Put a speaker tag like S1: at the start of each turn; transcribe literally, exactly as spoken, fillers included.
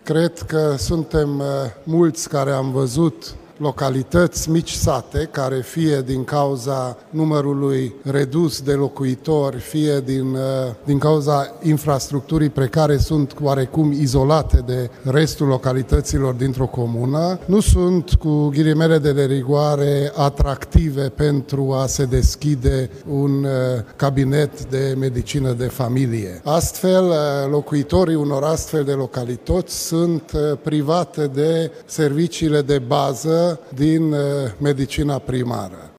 S1: Cred că suntem mulți care am văzut localități, mici sate, care fie din cauza numărului redus de locuitori, fie din, din cauza infrastructurii precare sunt oarecum izolate de restul localităților dintr-o comună, nu sunt, cu ghilimele de rigoare, atractive pentru a se deschide un cabinet de medicină de familie. Astfel, locuitorii unor astfel de localități sunt private de serviciile de bază din medicina primară.